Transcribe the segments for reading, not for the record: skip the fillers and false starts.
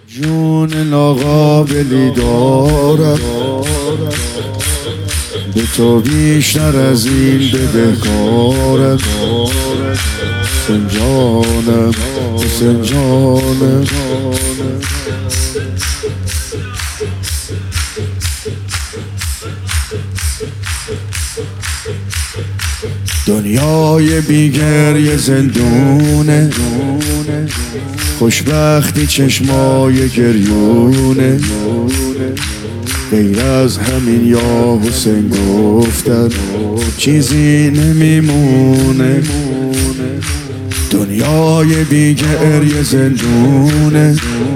جون ناقابلی دارم، به تو بیشتر از این بدهکارم. حسین جانم، حسین جانم. دنیای بیگریه زندونه، خوشبختی چشمای گریونه. غیر از همین یا حسین گفتن چیزی نمیمونه. دنیای بیگریه زندونه،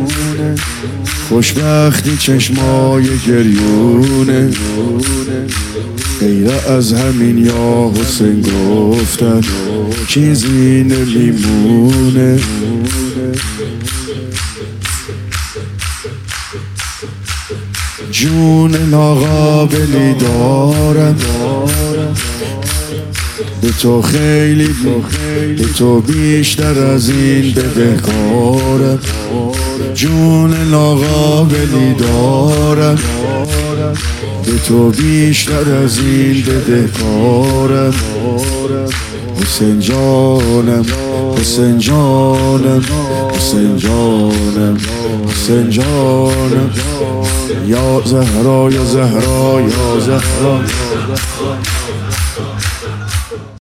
خوشبختی چشمای گریونه. غیر از همین یا حسین گفتن چیزی نمیمونه. جون ناقابلی دارم، به تو خیلی به تو بیشتر از این بدهکارم. جون ناقابلی دارم، به تو بیشتر از این بدهکارم. حسین جانم، حسین جانم، حسین جانم، حسین جانم. یا زهرا، یا زهرا، یا زهرا.